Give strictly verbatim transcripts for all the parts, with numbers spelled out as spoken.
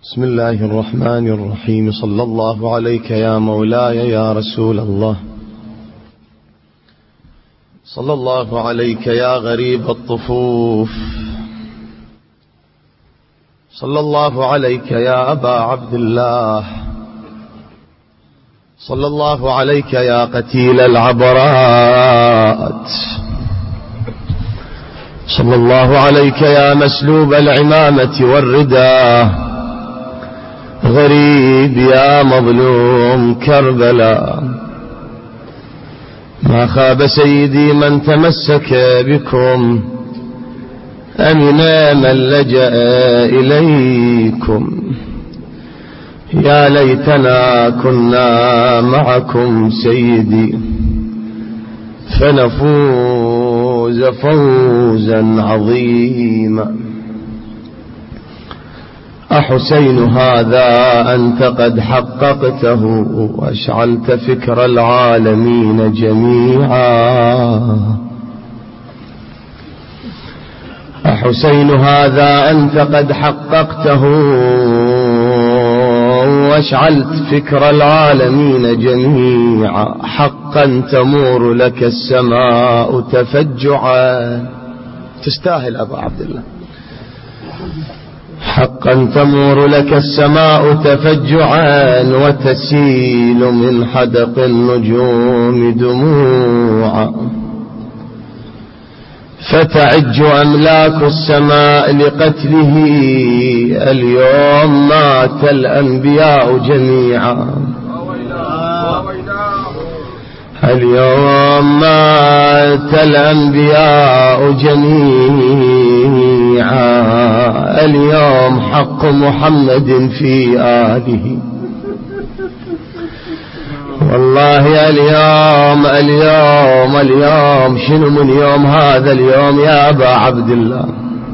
بسم الله الرحمن الرحيم. صلى الله عليك يا مولاي يا رسول الله، صلى الله عليك يا غريب الطفوف، صلى الله عليك يا أبا عبد الله، صلى الله عليك يا قتيل العبرات، صلى الله عليك يا مسلوب العمامة والرداء، غريب يا مظلوم كربلاء. ما خاب سيدي من تمسك بكم، أمن من لجأ إليكم. يا ليتنا كنا معكم سيدي، فنفوز فوزا عظيما. أحسين هذا أنت قد حققته، وأشعلت فكر العالمين جميعا. أحسين هذا أنت قد حققته، وأشعلت فكر العالمين جميعا. حقا تمور لك السماء تفجعا. تستاهل أبا عبد الله. حقا تمور لك السماء تفجعا، وتسيل من حدق النجوم دموعا. فتعج أملاك السماء لقتله، اليوم مات الأنبياء جميعا. اليوم مات الأنبياء جميعا. اليوم حق محمد في آله. والله اليوم اليوم اليوم شنو من يوم هذا اليوم يا أبا عبد الله؟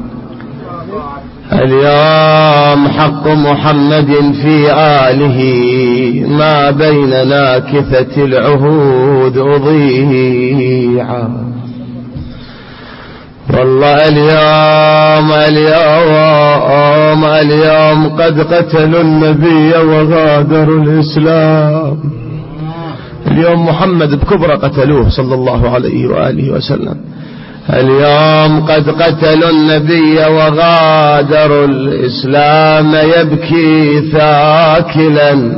اليوم حق محمد في آله، ما بين ناكثة العهود أضيعا. والله اليوم اليوم اليوم قد قتلوا النبي وغادروا الإسلام. اليوم محمد بكبرى قتلوه صلى الله عليه وآله وسلم. اليوم قد قتلوا النبي وغادروا الإسلام. يبكي ثاكلا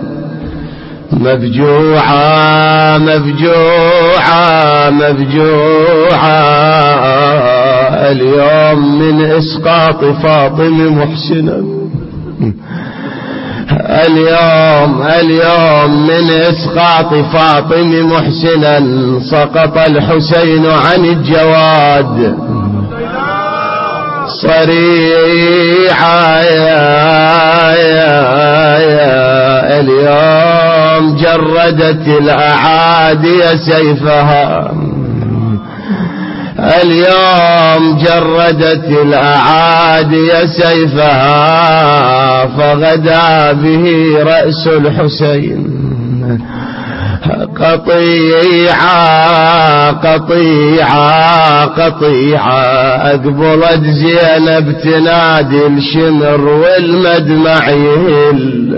مفجوعا مفجوعا مفجوعا. اليوم من إسقاط فاطم محسنا. اليوم اليوم من إسقاط فاطم محسنا سقط الحسين عن الجواد صريعا. يا يا يا اليوم جردت الأعادي سيفها. اليوم جردت الأعادي سيفها، فغدا به رأس الحسين قطيعا قطيعا قطيعا. أقبلت زينب تنادي الشمر والمدمع يهل.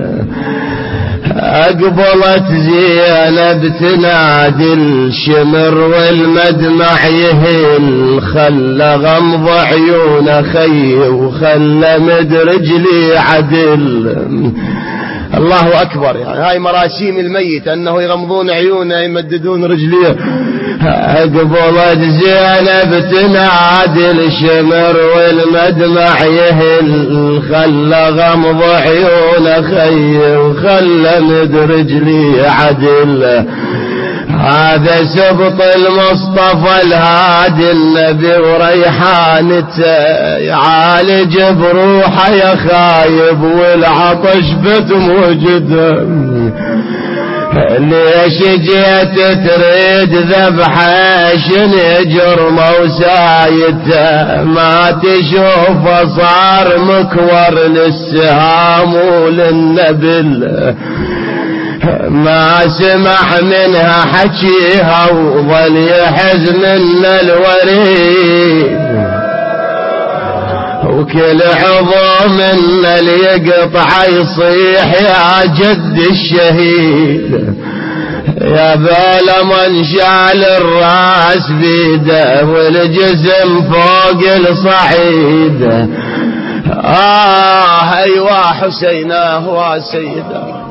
أقبلت زينب تنادي الشمر والمدمع يهل. خلى غمض عيون خي وخلى مد رجلي عدل. الله أكبر. يعني هاي مراسيم الميت أنه يغمضون عيونه يمددون رجليه. أقبلت زينب تنادي الشمر والمدمع يهل. خلى غمض عيون خي وخلى مد رجلي عدل. هذا سبط المصطفى الهادي النبي وريحانته، يعالج بروحه يا خايب والعطش بتموجده. ليش جيت تريد ذبحه شنجر موسايته؟ ما تشوف صار مكور للسهام وللنبل. ما سمع منها حكيها وظل يحز من الوريد. وكل عضو منا اللي يقطع يصيح يا جد الشهيد، يا بال من شال الراس بيده والجسم فوق الصعيد. آه أيوا حسيناه وسيده.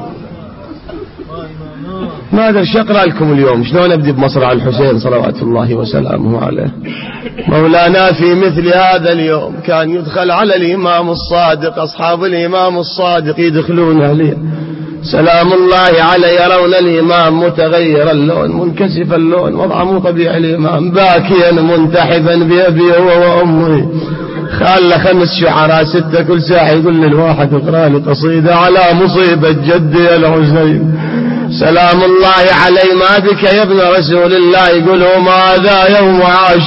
ما أدري شو أقرأ لكم اليوم، شلون أبدي بمصرع الحسين صلوات الله وسلامه عليه. مولانا في مثل هذا اليوم كان يدخل على الإمام الصادق، أصحاب الإمام الصادق يدخلون عليه سلام الله عليه، يرون الإمام متغير اللون منكسف اللون، وضع مو طبيعي، الإمام باكيا منتحبا بأبي هو وأمي. خال خمس شعراء ستة كل ساعة يقول للواحد اقرأ لي قصيدة على مصيبة جدي الحسين سلام الله عليه. ما بك يا ابن رسول الله؟ يقول هذا يوم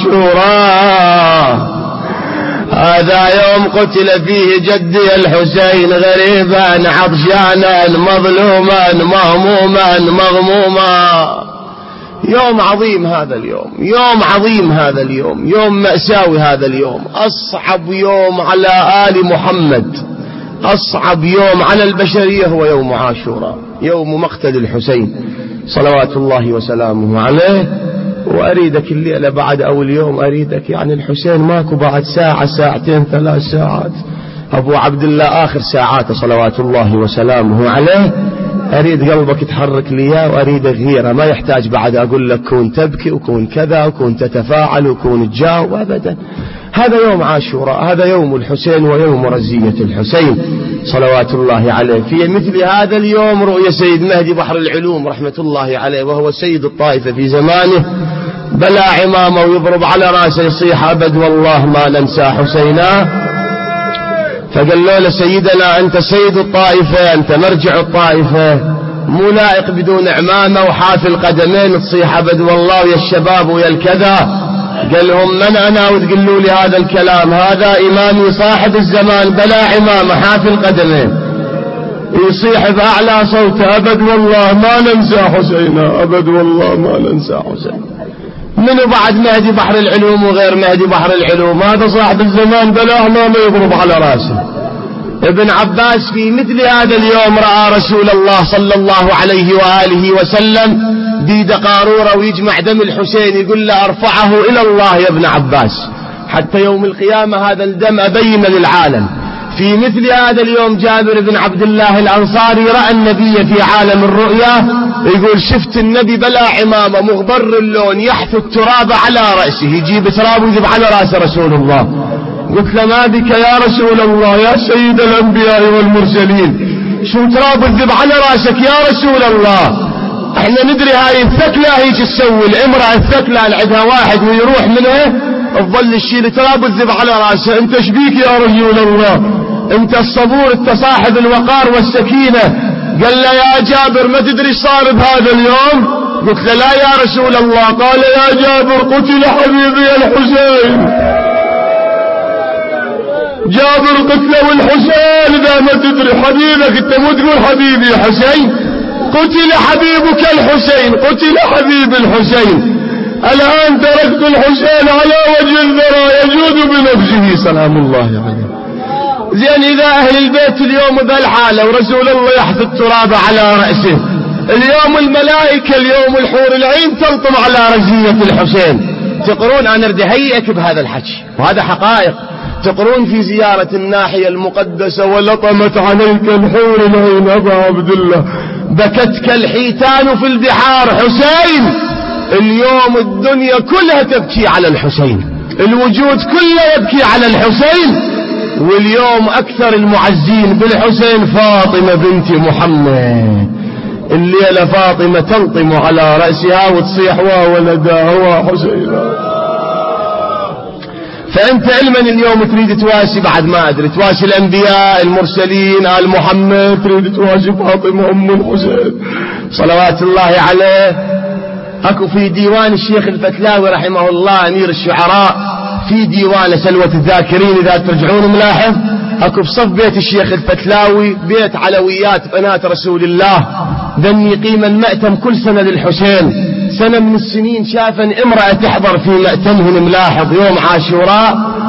عاشوراء، هذا يوم قتل فيه جدي الحسين غريبا عطشانا مظلوما مهموما مغموما. يوم عظيم هذا اليوم، يوم عظيم هذا اليوم، يوم مأساوي هذا اليوم، أصعب يوم على آل محمد، أصعب يوم على البشرية هو يوم عاشوراء، يوم مقتل الحسين صلوات الله وسلامه عليه. وأريدك الليلة بعد أول يوم أريدك، يعني الحسين ماكو بعد ساعة ساعتين ثلاث ساعات، أبو عبد الله آخر ساعاته صلوات الله وسلامه عليه. أريد قلبك يتحرك لي وأريد غيره، ما يحتاج بعد أقول لك كون تبكي وكون كذا وكون تتفاعل وكون تجاوب أبدا. هذا يوم عاشوراء، هذا يوم الحسين ويوم رزية الحسين صلوات الله عليه. في مثل هذا اليوم رؤيا سيد مهدي بحر العلوم رحمة الله عليه، وهو سيد الطائفة في زمانه، بلا عمامة ويضرب على راسه يصيح أبد والله ما ننسى حسينا. فقال له سيدنا أنت سيد الطائفة، أنت مرجع الطائفة، مو لائق بدون عمامة وحافل قدمين تصيح أبد والله ويا الشباب ويا الكذا. قال لهم من أنا وتقولوا لي هذا الكلام؟ هذا إمامي صاحب الزمان بلا عمامة حافل قدمين، يصيح بأعلى صوته أبد والله ما ننسى حسينا، أبد والله ما ننسى حسين. منو بعد مهدي بحر العلوم وغير مهدي بحر العلوم؟ هذا صاحب الزمان بلا عمامة يضرب على راسه. ابن عباس في مثل هذا اليوم رأى رسول الله صلى الله عليه وآله وسلم بيد قارورة ويجمع دم الحسين، يقول له أرفعه إلى الله يا ابن عباس حتى يوم القيامة هذا الدم أبين للعالم. في مثل هذا اليوم جابر بن عبد الله الأنصاري رأى النبي في عالم الرؤيا، يقول شفت النبي بلا عمامة مغبر اللون يحث التراب على رأسه، يجيب تراب ويجيب على رأس رسول الله. قلت له ما بك يا رسول الله يا سيد الأنبياء والمرسلين، شو تراب تذب على رأسك يا رسول الله؟ احنا ندري هاي الثكلة هيك تسوي الامرأة الثكلة عندها واحد ويروح منها تظل الشيء تراب تذب على رأسه، انت شبيك يا رسول الله؟ انت الصبور، انت صاحب الوقار والسكينة. قال له يا جابر ما تدري صار بهذا اليوم؟ قلت له لا يا رسول الله. قال يا جابر قتل حبيبي الحسين، جابر قتله الحسين. إذا ما تدري حبيبك انت مو تقول حبيبي حسين، قتل حبيبك الحسين، قتل حبيب الحسين. الآن تركت الحسين على وجه الذرى يجود بنفسه سلام الله عليه. زين إذا أهل البيت اليوم بهالحالة ورسول الله يحث التراب على رأسه، اليوم الملائكة اليوم الحور العين تلطم على رزية الحسين. تقرون أنا ردي هيئك بهذا الحكي وهذا حقائق. تقرون في زيارة الناحية المقدسة ولطمت عليك الحور العين أبا عبد الله، بكتك الحيتان في البحار حسين. اليوم الدنيا كلها تبكي على الحسين، الوجود كله يبكي على الحسين. واليوم أكثر المعزين بالحسين فاطمة بنت محمد. الليلة فاطمة تلطم على رأسها وتصيح وولدها هو حسين. فأنت علما اليوم تريد تواسي بعد ما أدري تواسي الأنبياء المرسلين آل محمد، تريد تواسي فاطمة أم الحسين صلوات الله عليه. أكو في ديوان الشيخ الفتلاوي رحمه الله أمير الشعراء، في ديوان سلوة الذاكرين إذا ترجعون ملاحظ، أكو بصف بيت الشيخ الفتلاوي بيت علويات بنات رسول الله، ذن يقيم المأتم كل سنة للحسين. سنة من السنين شافا امرأة تحضر في مأتمهن ملاحظ يوم عاشوراء،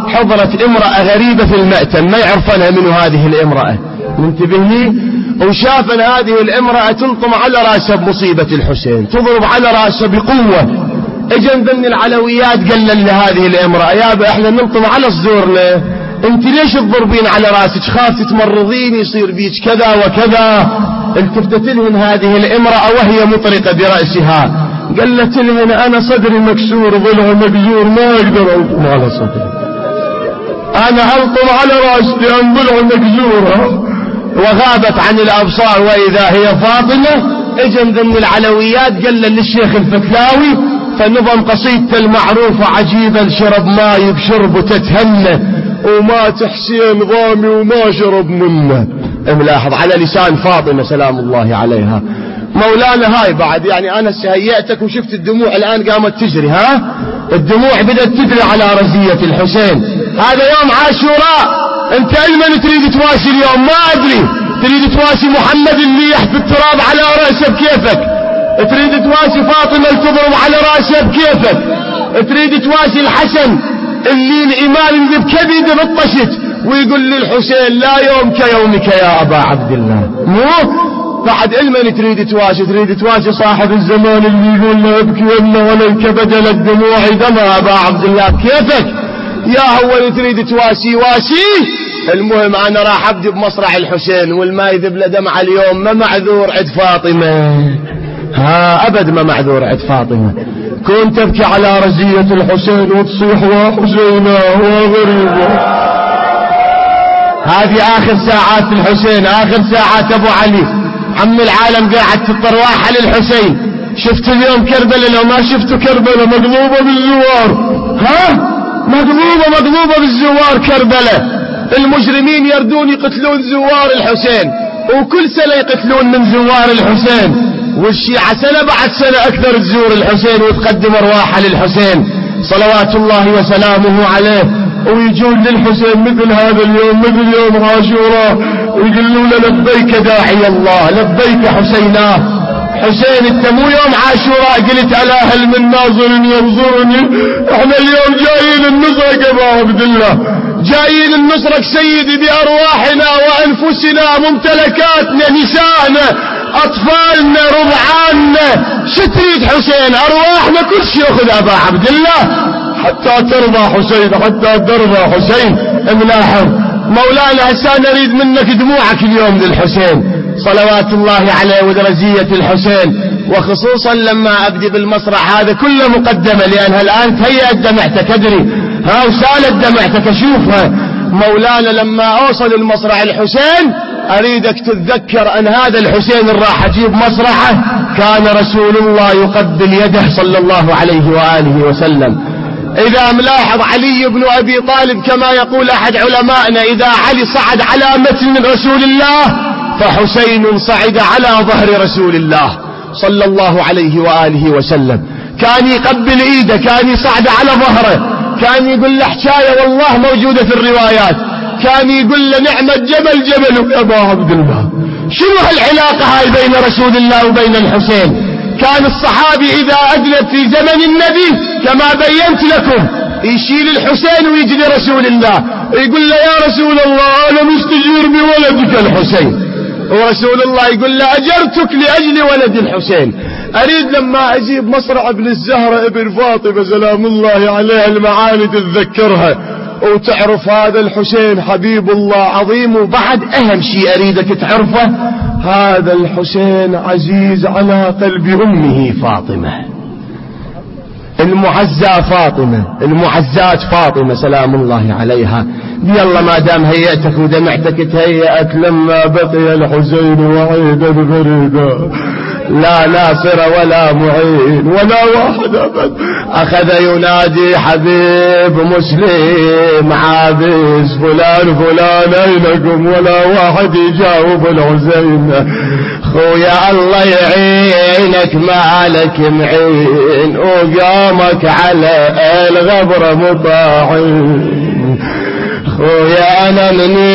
حضرت امرأة غريبة في المأتم ما يعرفونها منه هذه الامرأة، منتبه لي، وشاف ان هذه الامرأة تنطم على راسه بمصيبة الحسين، تضرب على راسه بقوة. اجا من ضمن العلويات قال لهذه الامرأة يابا احنا ننطم على صدورنا، انت ليش تضربين على راسك؟ خاف تتمرضين يصير بيك كذا وكذا. التفتت لهن هذه الامرأة وهي مطرقة برأسها، قالت لهن انا صدري مكسور ضلع مكسور ما اقدر انطم على صدري، انا انطم على راسي لان ضلع مكسور. وغابت عن الابصار واذا هي فاطمة. اجا من ضمن العلويات قال للشيخ الفتلاوي فنظم قصيدته المعروفة عجيبا شرب ماي بشرب وتتهنى ومات حسين ضامي وما شرب منه. ملاحظ على لسان فاطمة سلام الله عليها. مولانا هاي بعد يعني انا سهيئتك وشفت الدموع الان قامت تجري، ها الدموع بدأت تجري على رزية الحسين. هذا يوم عاشوراء، انت علما تريد تواسي اليوم ما ادري، تريد تواسي محمد اللي يحفي التراب على رأسه بكيفك، تريد تواسي فاطمة اللي تضرب على رأسه بكيفك، تريد تواسي الحسن اللي الإمام اللي بكبده بطشت ويقول للحسين لا يوم كيومك يا أبا عبد الله. مو بعد علما تريد تواسي، تريد تواسي صاحب الزمان اللي يقول له ابكي يمنا ولن كبدل الدموع دمع أبا عبد الله بكيفك يا هو اللي تريد تواسي واسي. المهم انا راح ابدي بمصرع الحسين والما يذب له دمع اليوم ما معذور عند فاطمة، ها ابد ما معذور عند فاطمة. كنت تبكي على رزية الحسين وتصيح وحسينا وغريبة. هذه اخر ساعات الحسين، اخر ساعات ابو علي. عم العالم قاعد في الطرواحة للحسين. شفت اليوم كربلاء لو ما شفتوا كربلاء مقلوبة بالزوار، ها مقلوبة مقلوبة بالزوار كربلاء. المجرمين يردون يقتلون زوار الحسين، وكل سنة يقتلون من زوار الحسين، والشيعة سنة بعد سنة أكثر تزور الحسين وتقدم أرواحها للحسين صلوات الله وسلامه عليه. ويجون للحسين مثل هذا اليوم مثل يوم عاشوراء ويقولون لبيك داعي الله لبيك حسينا. حسين انت مو يوم عاشوراء قلت على هل من ناظر ينظرني؟ احنا اليوم جايين النصرك يا ابا عبد الله، جايين النصرك سيدي بأرواحنا وأنفسنا ممتلكاتنا نسائنا أطفالنا رضعاننا. شتريد حسين أرواحنا كل شيء يأخذ أبا عبد الله حتى ترضى حسين حتى ترضى حسين. ملاحظ مولانا هسا نريد منك دموعك اليوم للحسين صلوات الله عليه ودرزية الحسين، وخصوصا لما أبدي بالمصرع هذا كله مقدمة لأنها الآن تهيأت دمعتك أدري ها وسالت دمعتك أشوفها. مولانا لما أوصل المصرع الحسين أريدك تتذكر أن هذا الحسين اللي راح أجيب مصرعه كان رسول الله يقبل يده صلى الله عليه وآله وسلم. إذا ملاحظ علي بن أبي طالب كما يقول أحد علمائنا إذا علي صعد على متن رسول الله فحسين صعد على ظهر رسول الله صلى الله عليه وآله وسلم. كان يقبل إيده، كان يصعد على ظهره، كان يقول له حكاية والله موجودة في الروايات، كان يقول له نعمة جبل جبل يا أبا عبد الله. شنو هالعلاقة هاي بين رسول الله وبين الحسين؟ كان الصحابي إذا أذنب في زمن النبي كما بينت لكم يشيل الحسين ويجي لرسول الله يقول له يا رسول الله أنا مستجير بولدك الحسين، ورسول الله يقول له أجرتك لأجل ولد الحسين. أريد لما أجيب مصرع ابن الزهرة ابن فاطمة سلام الله عليها المعاني تتذكرها وتعرف هذا الحسين حبيب الله عظيم. وبعد أهم شيء أريدك تعرفه هذا الحسين عزيز على قلب أمه فاطمة المعزى فاطمة المعزات فاطمة سلام الله عليها. يلا ما دام هيئتك ودمعتك تهيأت لما بقي الحسين وعيدا فريدا لا ناصر ولا معين ولا واحد أبد أخذ ينادي حبيب مسلم عابس فلان فلان أينكم ولا واحد يجاوب الحسين. خويا الله يعينك مالك معين وقامك على الغبر مطاعين. خويا أنا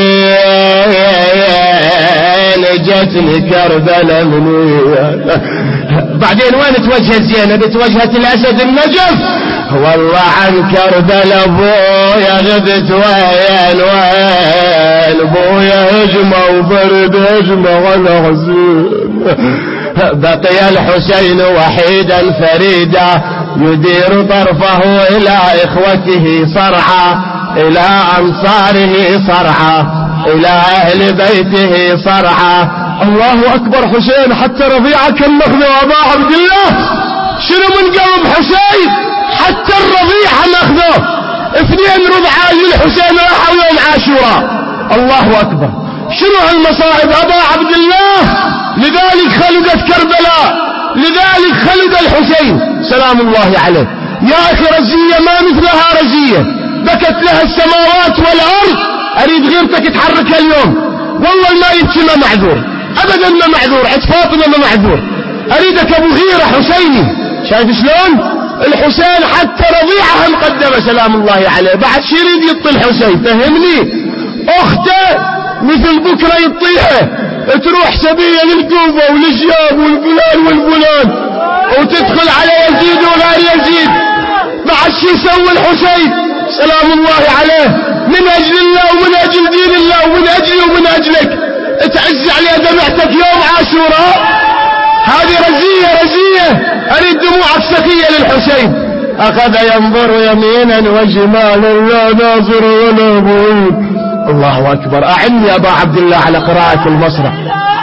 منين جتني كربلاء منين. بعدين وين توجهت زينب؟ توجهت الأسد النجف والله عن كربلاء ابويا غبت وين وين ابويا هجمة وبرد هجمة ولا حزين. بقي الحسين وحيدا فريدا يدير طرفه إلى إخوته صرعى إلى أنصاره صرعى إلى أهل بيته صرعى. الله أكبر. حسين حتى رضيعة كان مخذ أبا عبد الله. شنو من قلب حسين حتى الرضيعة مخذه. اثنين رضعة للحسين راحوا يوم عاشوراء. الله أكبر. شنو هالمصائب أبا عبد الله. لذلك خلدت كربلاء، لذلك خلد الحسين سلام الله عليه. يا أخي رزية ما مثلها رزية، بكت لها السماوات والأرض. أريد غيرتك تحركها اليوم. والله ما يبكي ما معذور أبدا، ما معذور. عد فاطمة ما معذور. أريدك أبو غيرة حسيني. شايف شلون الحسين حتى رضيعها مقدمة سلام الله عليه. بعد شي يريد يطي الحسين فهمني. أخته مثل بكرة يطيها، تروح سبية للكوفة والشياب والفلان والفلان وتدخل على يزيد وغير يزيد. بعد شي يسوي الحسين سلام الله عليه من أجل الله ومن أجل دين الله ومن أجلي ومن أجلك تعز عليه دمعتك يوم عاشوراء. هذه رزية رزية. أريد دموعك سخية للحسين. أخذ ينظر يمينا وشمالا لا ناظر ولا بعيد. الله أكبر. أعني يا أبا عبد الله على قراءة المصرع.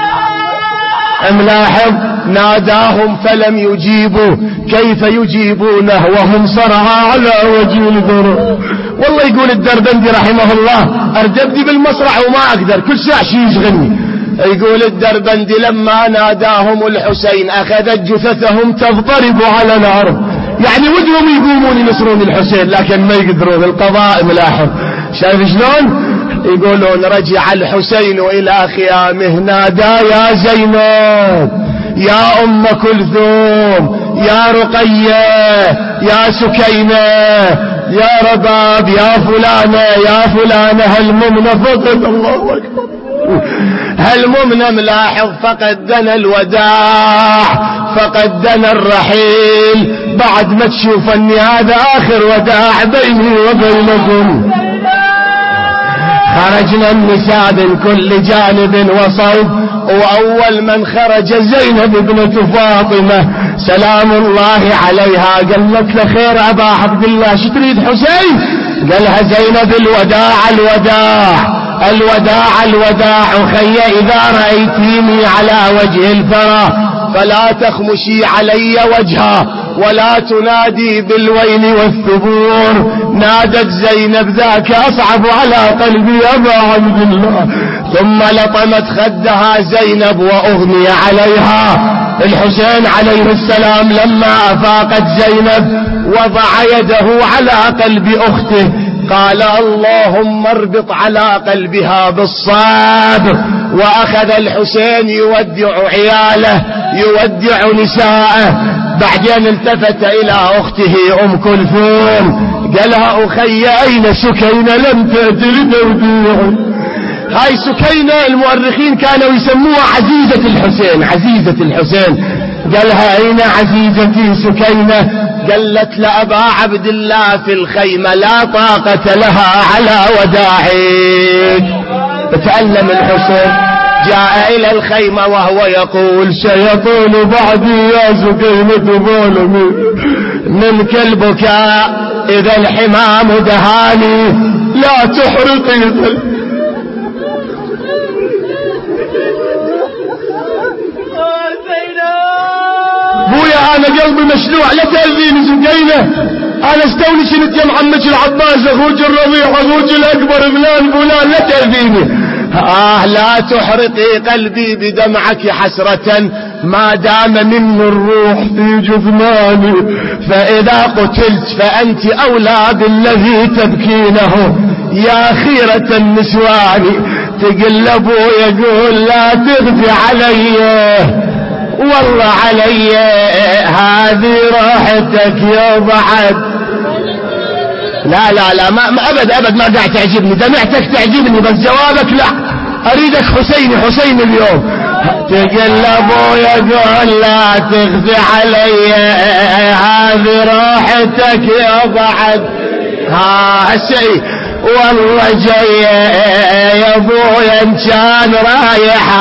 ملاحظ ناداهم فلم يجيبوا. كيف يجيبونه وهم صرعى على وجه الذرة. والله يقول الدربندي رحمه الله أردبني بالمصرع وما أقدر كل ساعة شي يشغلني. يقول الدربندي لما ناداهم الحسين أخذت جثثهم تضطرب على الأرض. يعني ودهم يقومون ينصرون الحسين لكن ما يقدرون. القضاء ملاحظ شايف شلون. يقولون رجع الحسين إلى خيامه نادى يا زينب يا أم كلثوم يا رقية يا سكينة يا رباب يا فلانة يا فلانة هل ممن فقد. الله أكبر. هل ممن ملاحظ فقدنا الوداع فقدنا الرحيل. بعد ما تشوفني هذا آخر وداع بيني وبينكم. خرجنا النساء من كل جانب وصوب وأول من خرج زينب ابنة فاطمة سلام الله عليها. قالت له خير أبا عبد الله شو تريد حسين. قالها زينب الوداع الوداع الوداع الوداع. خي إذا رأيتيني على وجه الثرى فلا تخمشي علي وجها ولا تنادي بالويل والثبور. نادت زينب ذاك أصعب على قلبي أبا عبد الله. ثم لطمت خدها زينب وأغمي عليها. الحسين عليه السلام لما أفاقت زينب وضع يده على قلب أخته قال اللهم اربط على قلبها بالصبر. وأخذ الحسين يودع عياله يودع نساءه. بعدين التفت إلى أخته أم كلثوم قالها أخي أين سكينة لم تأتي لتوديعي. هاي سكينة المؤرخين كانوا يسموها عزيزة الحسين عزيزة الحسين. قالها أين عزيزتي سكينة. قالت لأبا عبد الله في الخيمة لا طاقة لها على وداعك. تألم الحسين جاء إلى الخيمة وهو يقول سيطول بعدي يا سكينة ظالمي من كالبكاء إذا الحمام دهاني لا تحرقي. بويا أنا قلبي مشلوع لا تأذيني سكينة. أنا استوني شنت يا محمد العباس أخوك الرضيع أخوك الأكبر فلان فلان لا تأذيني. آه لا تحرقي قلبي بدمعك حسرة ما دام من الروح في جثماني. فإذا قتلت فأنت أولى بالذي تبكينه يا خيرة النسوان. تقل أبويا يقول لا تغفي علي والله علي هذه راحتك يا بعد. لا لا لا ما أبد أبد ما قاعد تعجبني. دمعتك تعجبني بس جوابك لا. اريدك حسيني حسين اليوم. تقلب ويقول لا تخفي علي هذه روحتك يا بعد ها شيء والله جاي يا ابويا ان كان رايح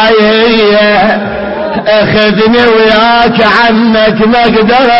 اخذني وياك عنك ما اقدر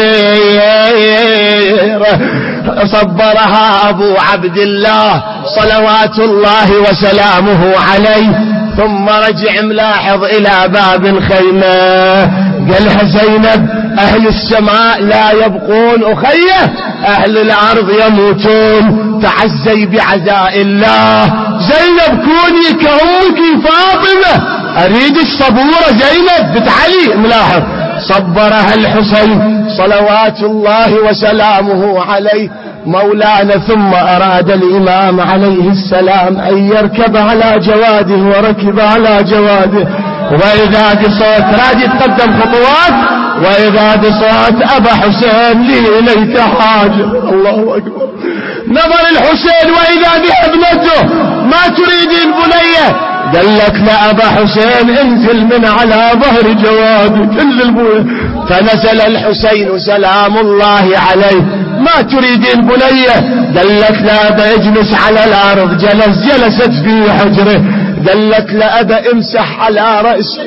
اصبر. صبرها ابو عبد الله صلوات الله وسلامه عليه، ثم رجع ملاحظ الى باب الخيمة قالها زينب اهل السماء لا يبقون اخيه، اهل الارض يموتون، تعزي بعزاء الله. زينب كوني كأمك فاطمة، اريد الصبورة زينب بنت علي. ملاحظ صبرها الحسين صلوات الله وسلامه عليه مولانا. ثم أراد الإمام عليه السلام أن يركب على جواده وركب على جواده، وإذا بصوت راد يتقدم خطوات، وإذا بصوت أبا حسين لي إليك حاجة. الله أكبر. نظر الحسين وإذا بها ابنته. ما تريدين بنية؟ قال لك لا أبا حسين انزل من على ظهر جوادك انزل بويا. فنزل الحسين سلام الله عليه. ما تريدين بنية؟ قال لك لا أبا اجلس على الأرض. جلس جلست في حجره. قال لك لا أبا امسح على رأسي.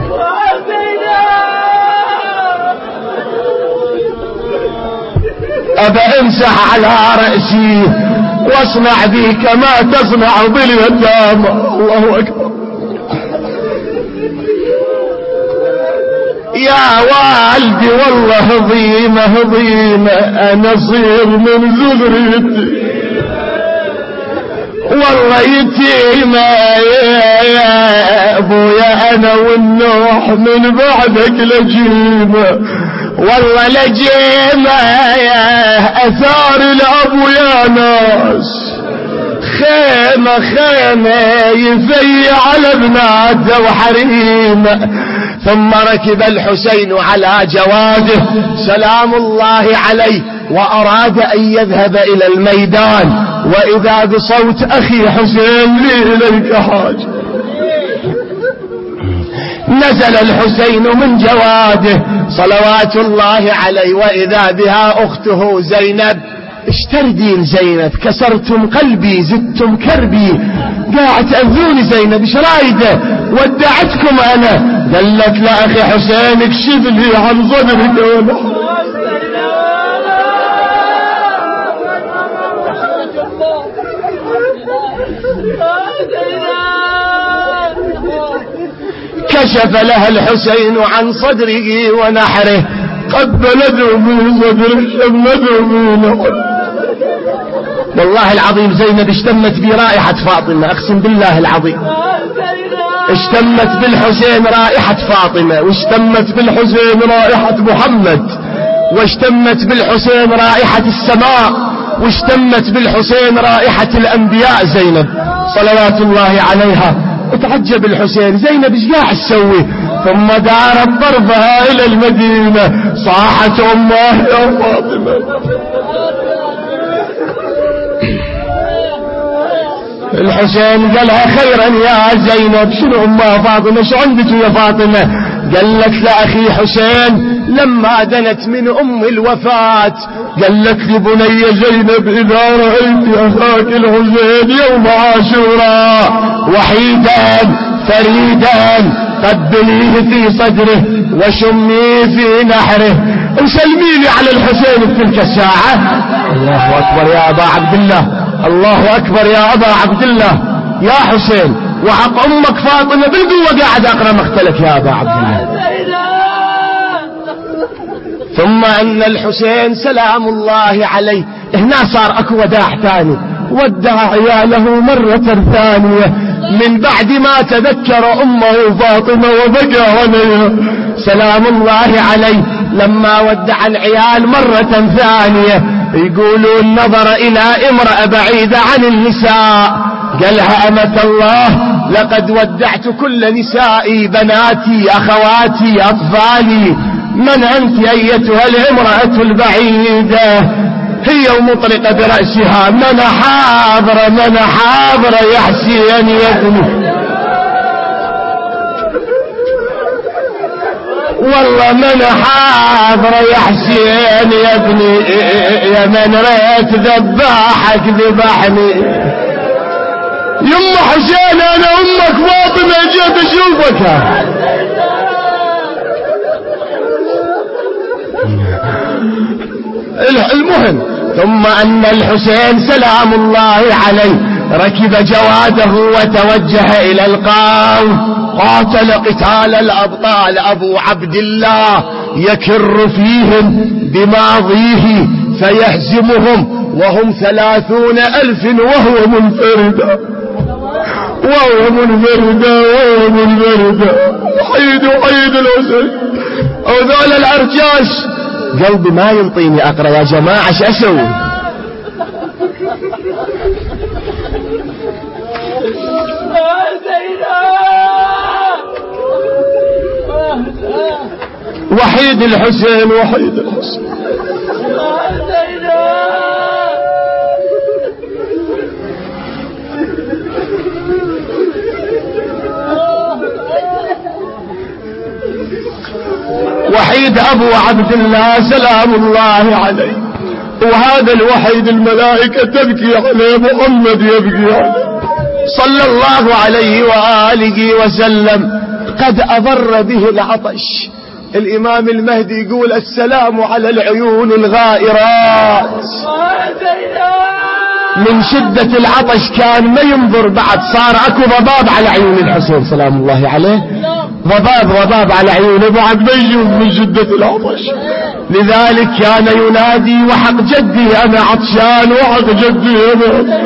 أبا امسح على رأسي واصنع بي كما تصنع باليتامى. الله أكبر. يا والدي والله هضيمة هضيمة أنا صير من زغرتي والله يتيمة يا أبويا أنا والنوح من بعدك لجيمة والله لجيمة يا أثار الأبو يا ناس خيمة خيمة يفي على بناته وحريمة. ثم ركب الحسين على جواده سلام الله عليه وأراد أن يذهب إلى الميدان، وإذا بصوت أخي حسين لي إليك حاجة. نزل الحسين من جواده صلوات الله عليه، وإذا بها أخته زينب. اشتردين زينب كسرتم قلبي زدتم كربي، قاعد تأذوني زينب ايش رايده؟ ودعتكم انا. قال لك لا اخي حسين اكشف لي عن صدرك وانا كشف لها الحسين عن صدره ونحره. قبلته من صدره شمته من والله العظيم زينب اشتمت برائحة فاطمة، اقسم بالله العظيم اشتمت بالحسين رائحة فاطمة، واشتمت بالحسين رائحة محمد، واشتمت بالحسين رائحة السماء، واشتمت بالحسين رائحة الأنبياء زينب صلوات الله عليها. اتعجب الحسين زينب ايش قاعد تسوي؟ ثم دارت طرفها إلى المدينة صاحت أمه يا فاطمة. الحسين قالها خيرا يا زينب. شنو أمها فاطمة شو عندك يا فاطمة؟ قال لك لا أخي حسين لما دنت من أم الوفاة قال لك لبني زينب إذا رأيت أخاك الحسين يوم عاشوراء وحيدا فريدا قبليه في صدره وشميه في نحره وسلميني على الحسين في تلك الساعة. الله أكبر يا أبا عبد الله، الله أكبر يا أبا عبد الله. يا حسين وحق أمك فاطمة بالقوة قاعد أقرأ مختلك يا أبا عبد الله. ثم أن الحسين سلام الله عليه هنا صار أكو وداع ثاني، ودع عياله مرة ثانية من بعد ما تذكر أمه فاطمة وبكى عليها سلام الله عليه. لما ودع العيال مرة ثانية يقولون نظر إلى امرأة بعيدة عن النساء قالها أمة الله لقد ودعت كل نسائي بناتي أخواتي أطفالي، من أنت أيتها الامرأة البعيدة؟ هي ومطرقة برأسها من حاضر من حاضر يا حسين يا ابني. والله من حاضر يا حسين يا ابني يا من ريت ذباحك ذبحني. يما حسين انا امك فاطمة جيت اشوفك. المهم ثم ان الحسين سلام الله عليه ركب جواده وتوجه الى القوم. قاتل قتال الابطال ابو عبد الله يكر فيهم بماضيه فيهزمهم وهم ثلاثون الف وهو منفرد وهو منفرد وهو منفرد. وحيد وحيد الحسين وذول العرجاش. قلبي ما ينطيني اقرا يا جماعه ايش اسوي؟ وحيد الحسين وحيد الحسين. وحيد ابو عبد الله سلام الله عليه. وهذا الوحيد الملائكة تبكي عليه، محمد يبكي عليه صلى الله عليه وآله وسلم. قد أضر به العطش. الإمام المهدي يقول السلام على العيون الغائرات. من شدة العطش كان ما ينظر بعد، صار اكو ضباب على عيون الحسين سلام الله عليه، ضباب ضباب على عيونه بعد ما يشوف من شدة العطش. لذلك كان ينادي وحق جدي انا عطشان وحق جدي انا.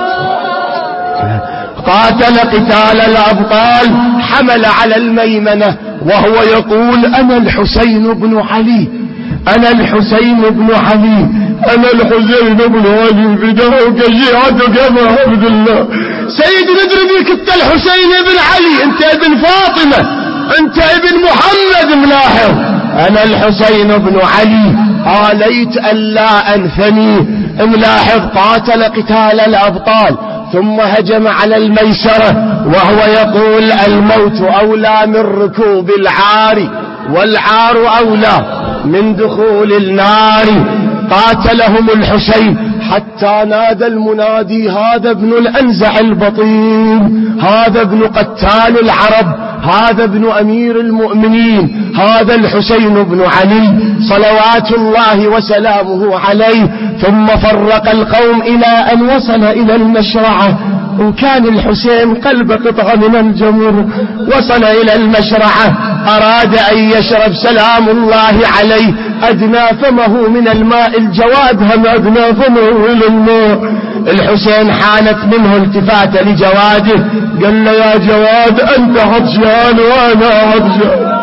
قاتل قتال الابطال، حمل على الميمنة وهو يقول انا الحسين بن علي، انا الحسين بن علي، انا الحسين بن علي فداك شيعتك يا عبد الله. سيد ندري بيك انت الحسين بن علي، انت ابن فاطمة، انت ابن محمد. ملاحظ انا الحسين بن علي آليت الا انثني. ملاحظ قاتل قتال الابطال ثم هجم على الميسرة وهو يقول الموت اولى من ركوب العار والعار اولى من دخول النار. قاتلهم الحسين حتى نادى المنادي هذا ابن الأنزع البطين، هذا ابن قتال العرب، هذا ابن أمير المؤمنين، هذا الحسين بن علي صلوات الله وسلامه عليه. ثم فرق القوم إلى أن وصل إلى المشرعة، وكان الحسين قلب قطعة من الجمر. وصل إلى المشرعة أراد أن يشرب سلام الله عليه، أدنى فمه من الماء، الجواد هم أدنى فمه إلى الماء. الحسين حانت منه التفات لجواده، قال له يا جواد أنت عطشان وأنا عطشان،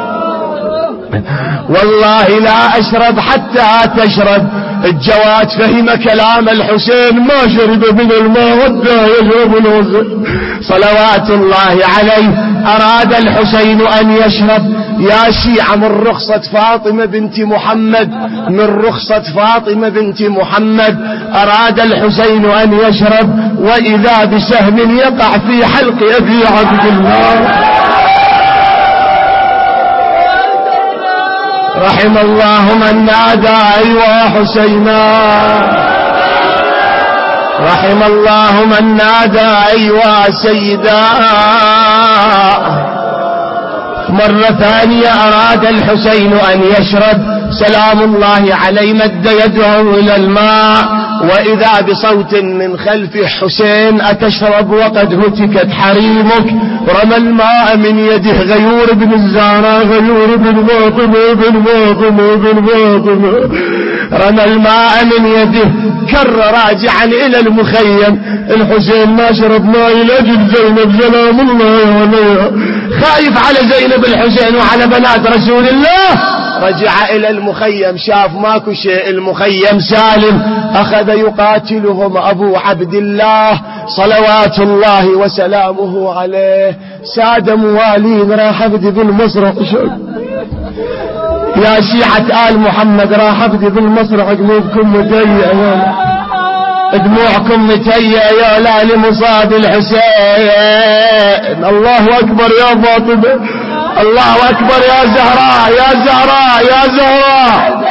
والله لا أشرب حتى تشرب. الجواد فهم كلام الحسين، ما شرب من الماء حتى يشرب الحسين صلوات الله عليه. أراد الحسين أن يشرب. يا شيعة من رخصة فاطمة بنت محمد، من رخصة فاطمة بنت محمد أراد الحسين أن يشرب، وإذا بسهم يقع في حلق أبي عبد الله. رحم الله من نادى أيوا حسينا، رحم الله من نادى أيوا سيدا. مرة ثانية أراد الحسين أن يشرب، سلام الله عليه مد يده إلى الماء، وإذا بصوت من خلف حسين أتشرب وقد هتكت حريمك. رمى الماء من يده غيور بن الزهراء، غيور بن فاطمة بن فاطمة بن فاطمة، رمى الماء من يده، كر راجعا إلى المخيم. الحسين ما شرب ماء لأجل زينب سلام الله عليها، خايف على زينب الحسين وعلى بنات رسول الله. رجع إلى المخيم، شاف ماكو شيء، المخيم سالم. أخذ يقاتلهم أبو عبد الله صلوات الله وسلامه عليه. ساد موالين راح ابدي بالمصرع. يا شيعة آل محمد راح ابدي بالمصرع، قلوبكم متيئة، دموعكم متيئة يا لا لمصاب الحسين. الله أكبر يا فاطمة، الله أكبر يا زهراء يا زهراء يا زهراء.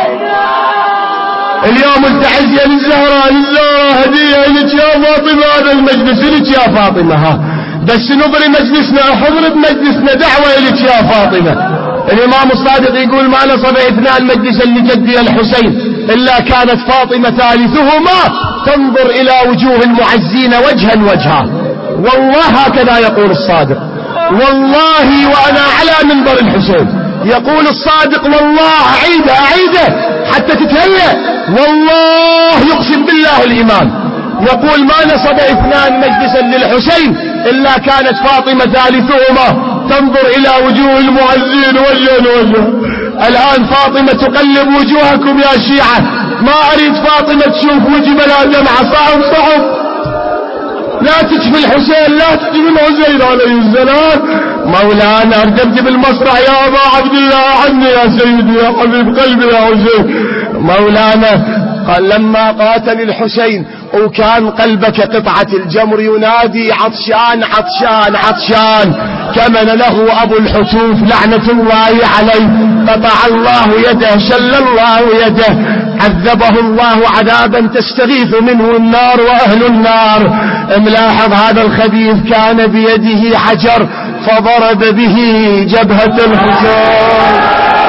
اليوم التعزية للزهراء للزهراء هدية لك يا فاطمة. هذا المجلس لك يا فاطمة. ها بس نبري مجلسنا حضر بمجلسنا دعوة لك يا فاطمة. الإمام الصادق يقول ما نصب اثنان مجلسا لجدي الحسين إلا كانت فاطمة ثالثهما تنظر إلى وجوه المعزين وجها وجها. والله هكذا يقول الصادق. والله وأنا على منبر الحسين يقول الصادق والله أعيده أعيده حتى تتهيأ. والله يقسم بالله الإمام يقول ما نصب اثنان مجلسا للحسين إلا كانت فاطمة ثالثهما تنظر إلى وجوه المعزين وجها وجها. الآن فاطمة تقلب وجوهكم يا شيعة. ما أريد فاطمة تشوف وجه بلا دمعة. صعب صعب. لا تجفي الحسين لا تجفي الحسين عليه السلام. مولانا ارجمت بالمسرح يا أبا عبد الله عني يا سيدي يا حبيب قلبي يا حسين. مولانا قال لما قاتل الحسين وكان قلبك قطعة الجمر ينادي عطشان عطشان عطشان كمن له أبو الحتوف لعنة الله عليه قطع الله يده شل الله يده عذبه الله عذابا تستغيث منه النار وأهل النار. ملاحظ هذا الخبيث كان بيده حجر فضرب به جبهة الحسين.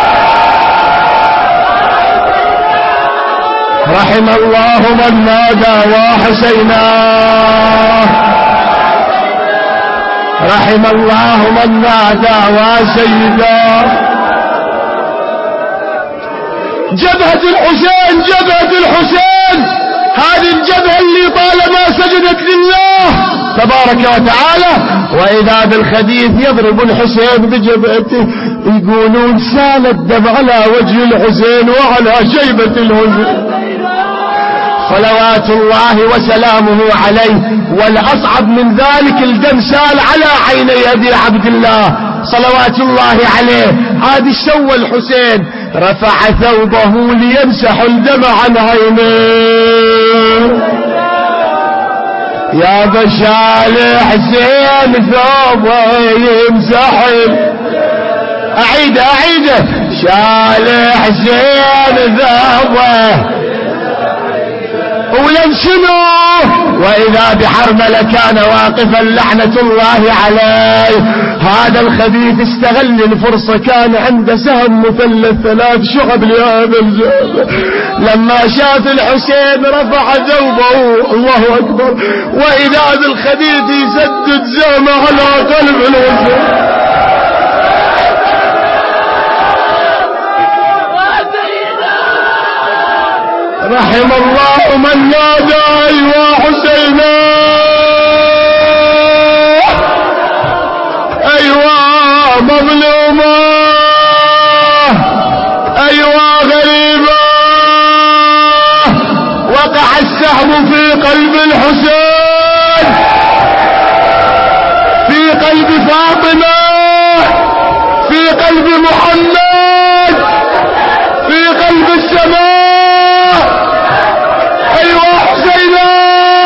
رحم الله من نادى وحسينا. رحم الله من نادى وسيدا. جبهة الحسين جبهة الحسين هذه الجبهة اللي طالما سجدت لله تبارك وتعالى وإذا بالخبيث يضرب الحسين بجبهته. يقولون سال الدم على وجه الحسين وعلى شيبة الحسين صلوات الله وسلامه عليه. والأصعب من ذلك الدم سال على عيني أبي عبد الله صلوات الله عليه. هذا سوى الحسين رفع ثوبه ليمسح الدم عن عينيه. يا بشال حسين ثوبه يمسح. أعيد أعيد شال حسين ثوبه ولن شنو. وإذا بحرملة كان واقفا لعنة الله عليه. هذا الخبيث استغل الفرصة كان عنده سهم مثلث ثلاث شعب لهذا الجبل. لما شاف الحسين رفع ثوبه الله أكبر وإذا بالخبيث يسدد زهمه على قلب الحسين. رحم الله من نادى أيوا حسينا. أيوا مظلومة أيوا غريبة. وقع السهم في قلب الحسين في قلب فاطمة في قلب محمد في قلب السماء. أيوة حسينا.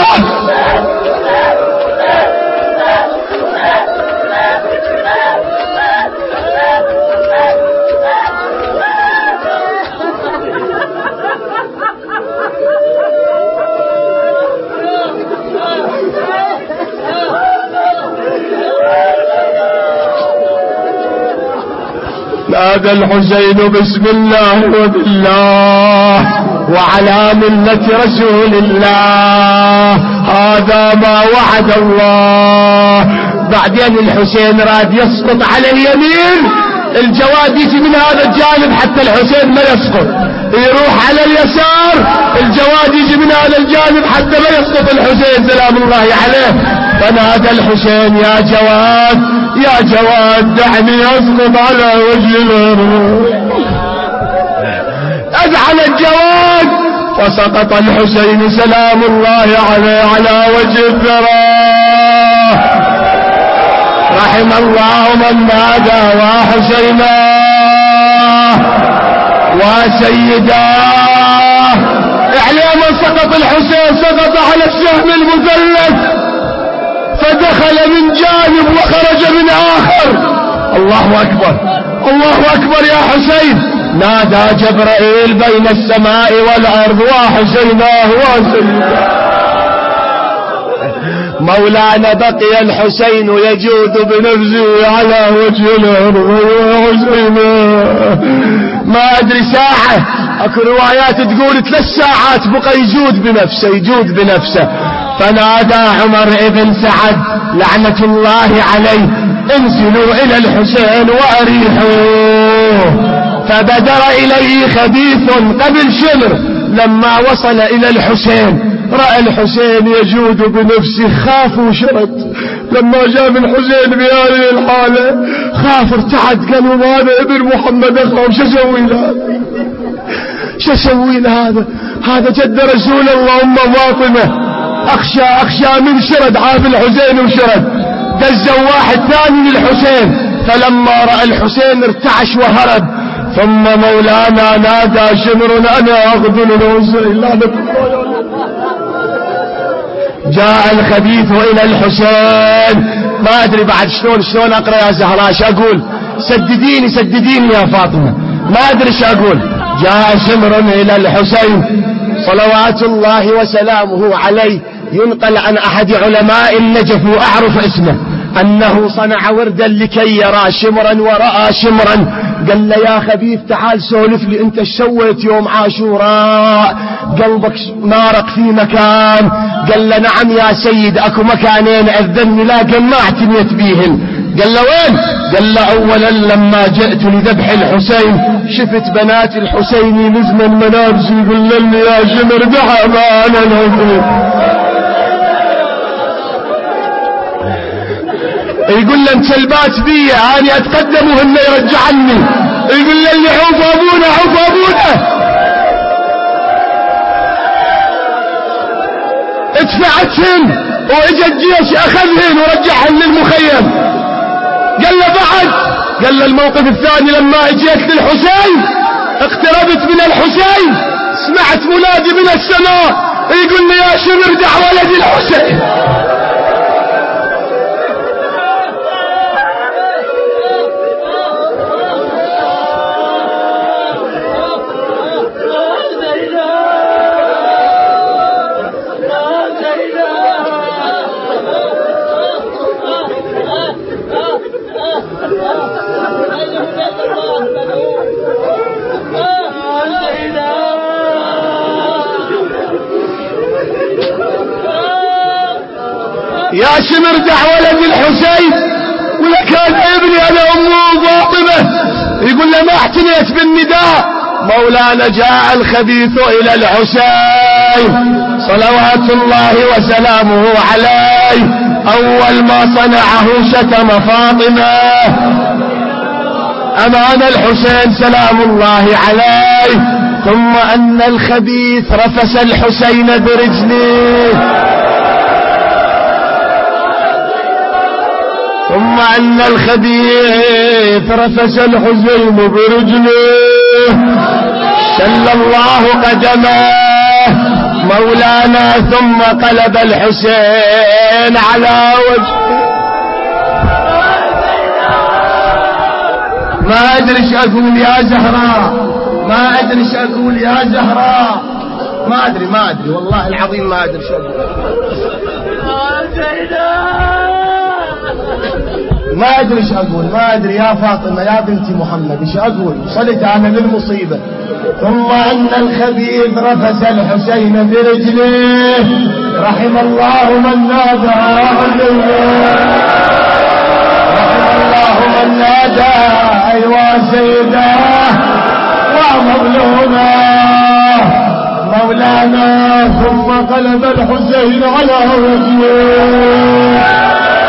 نادى الحسين بسم الله وبالله وعلى ملة رسول الله هذا ما وعد الله. بعدين الحسين راد يسقط على اليمين الجواد يجي من هذا الجانب حتى الحسين ما يسقط. يروح على اليسار الجواد يجي من هذا الجانب حتى ما يسقط الحسين سلام الله عليه. فنادى الحسين يا جواد يا جواد دعني أسقط على وجه الأرض. أذعن الجواد فسقط الحسين سلام الله عليه على وجه الثرى. رحم الله من نادى وحسينا وسيداه. اعلم سقط الحسين سقط على السهم المثلث فدخل من جانب وخرج من آخر. الله أكبر الله أكبر يا حسين. نادى جبرائيل بين السماء والأرض وحسيناه وسيداه. مولانا بقي الحسين يجود بنفسه على وجه الأرض يا حسيناه. ما أدري ساعة، أكو روايات تقول ثلاث ساعات بقى يجود بنفسه يجود بنفسه. فنادى عمر ابن سعد لعنة الله عليه انزلوا إلى الحسين وأريحوه. فبدر إليه خبيث قبل شمر. لما وصل إلى الحسين رأى الحسين يجود بنفسه خاف وشرد. لما جاء الحسين بهذه الحالة خاف ارتعد، قال هذا ابن محمد أخاف، شو اسوي له شو اسوي له هذا هذا جد رسول الله أم فاطمة. أخشى أخشى من شرد، عاف الحسين وشرد. دزوا واحد ثاني للحسين، فلما رأى الحسين ارتعش وهرب. ثم مولانا نادى شمر أنا أغدل الحسين. جاء الخبيث إلى الحسين. ما أدري بعد شلون شلون أقرأ يا زهراء، شو أقول؟ سدديني سدديني يا فاطمة، ما أدري شو أقول. جاء شمر إلى الحسين صلوات الله وسلامه عليه. ينقل عن أحد علماء النجف وأعرف اسمه أنه صنع وردا لكي يرى شمرا ورأى شمرا. قال له يا خبيث تعال سولف لي انت ايش سويت يوم عاشوراء، قلبك مارق في مكان. قال له نعم يا سيد اكو مكانين اذني لا قال ما اعتنيت بيهن. قال له وين؟ قال له اولا لما جئت لذبح الحسين شفت بنات الحسين نزمن ملابسي يقول لي يا شمر دعا ما انا الحسين. يقول له متلبات بي اني اتقدم وهن يرجعني. يقول له اللي عوف ابونا عوف ابونا. ادفعتهن واجا الجيش اخذهن ورجعهن للمخيم. قال له بعد، قال له الموقف الثاني لما اجيت للحسين اقتربت من الحسين سمعت منادي من السماء يقول لي يا شمر دع ولد الحسين. يا شمر دع ولد الحسين. ولا كان ابني انا امه فاطمه. يقول له ما اعتنيت بالنداء. مولانا جاء الخبيث الى الحسين صلوات الله وسلامه عليه. اول ما صنعه شتم فاطمه امام الحسين سلام الله عليه. ثم ان الخبيث رفس الحسين برجله. ثم أن الخبيث رفس الحسين برجله شل الله قدمه مولانا. ثم قلب الحسين على وجهه. ما أدري ايش أقول يا زهراء، ما أدري ايش أقول يا زهراء، ما أدري ما أدري والله العظيم ما أدري ايش أقول. ما أدري ايش أقول، ما أدري يا فاطمة يا بنتي محمد ايش أقول. وصلت أنا للمصيبة. ثم أن الخبيث رفس الحسين برجله رحم الله من نادى رحم الله من نادى أيوا سيداه ومظلوماه مولانا. ثم قلب الحسين على وجهه.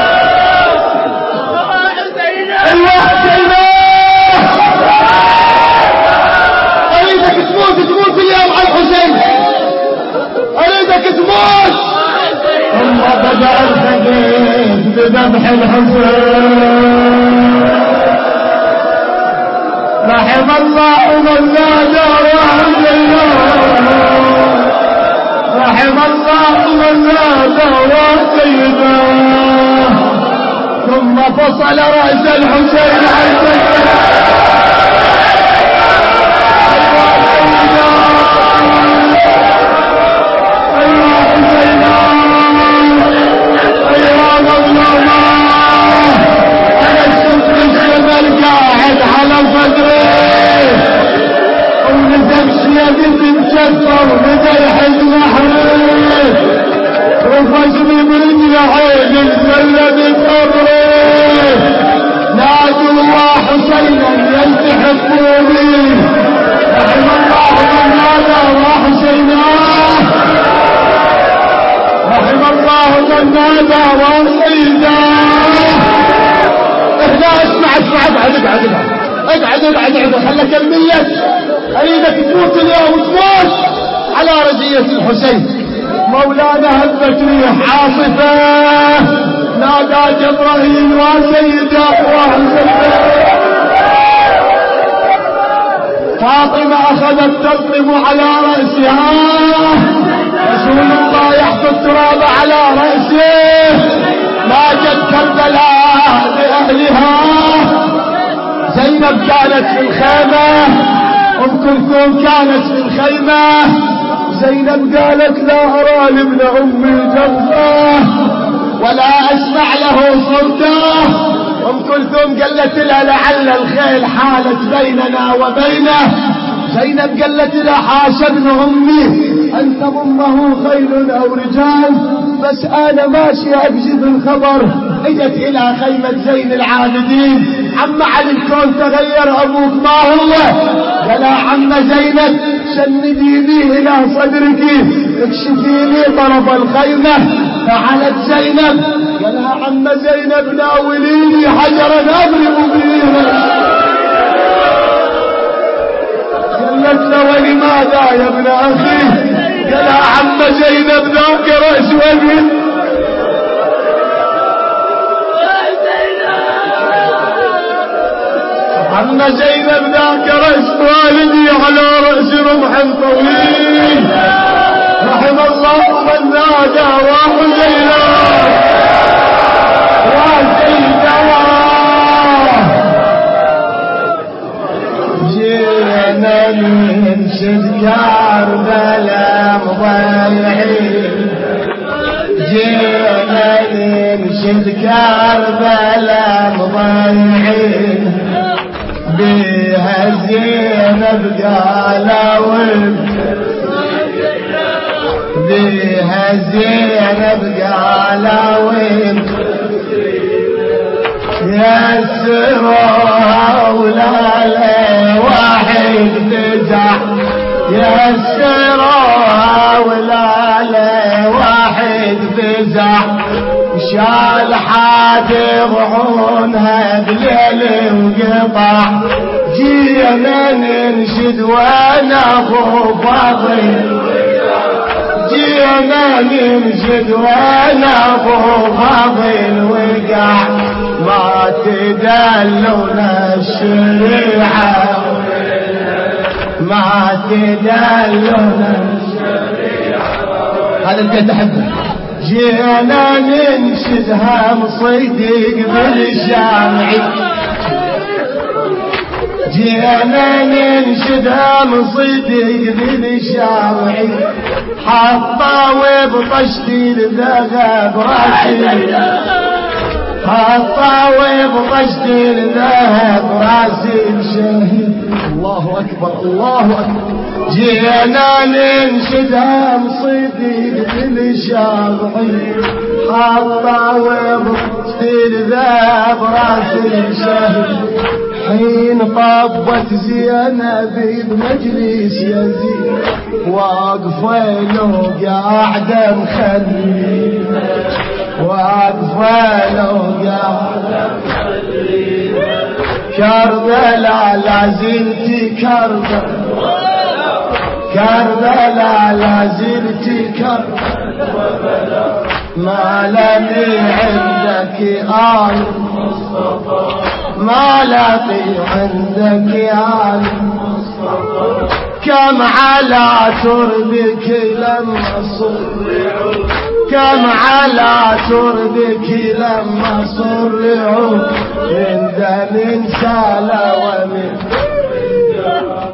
أريدك تموت تموت اليوم على الحسين، أريدك تموت. ثم بدأ الخبيث بذبح الحسين. رحم الله من نادى وحسيناه رحم الله من نادى وحسيناه ثم فصل رأس الحسين عن سيده. وبدا يحد محرم وفجري برجل عين الزلة بقبره. نادوا الله حسينا يلتحقوني. رحم الله من نادى وحسينا. رحم الله من نادى وحسينا. لا اسمع اسمع اقعد اقعد اقعد اقعد اقعد اقعد خلك كمية. اريدك تموت اليوم وتموت على رزية الحسين. مولانا هبت ريح عاصفة نادى جبرائيل وسيدة وحسين. فاطمة اخذت تلطم على رأسها. رسول الله يحط التراب على رأسه. ماجت كربلاء لأهلها. زينب كانت في الخيمة. ام كلثوم كانت في الخيمة. زينب قالت لا أرى لابن أمي جرحه ولا أسمع له صوته. ام كلثوم قالت لها لعل الخيل حالت بيننا وبينه. زينب قالت لها حاشا ابن أمي أن تضمه خيل أو رجال، بس أنا ماشي أكشف الخبر. اجت إلى خيمة زين العابدين. عم علي الكون تغير أبوك ما هو؟ قال عم زينب سنديني إلى صدرك اكشفي لي طرف الخيمة. فعلت زينب قال عم زينب ناوليني حجرا أضرب به. قالت له ولماذا يا ابن أخي؟ قال عم زينب ذاك رأس وجهي. عم زينب ذاك رأس والدي على رأس رمح طويل. رحم الله من نادى وحسينا وسيدنا. جينا ننشد كربلاء مضيعين. جينا ننشد كربلاء مضيعين. بها زينب قالوا بها زينب قالوا يسروها ولا لي واحد فزع. يسروها ولا لي واحد فزع. شال حاد ضعونها بليل وقطع. جينا ننشد وانا اخو فاضل. جينا ننشد وانا اخو فاضل وقع. ما تدلونا الشريعة ما تدلونا الشريعة. هذا انت تحبه. جينا ننشدها مصيدق بالجامعي. جينا ننشدها مصيدق بالجامعي. حطاوي بطشتي الذهب راسي. حطاوي بطشتي الذهب راسي الشهيد. الله أكبر الله أكبر. جينا ننشدها مصيدي بالشافعي. حطاوي بطشتي الذهب راسي الشهيد. حين طبت زينب بمجلس يزيد. واقفة له قاعدة مخلي. واقفة له قاعدة مخلي. كربلاء لا زلت كربلاء. كربلاء لا زلت كربلاء. ما لقي عندك آل مصطفى. ما لقي عندك آل مصطفى. كم على تربك لما صرعوا. كم على تربك لما صرعوا من دم سال ومن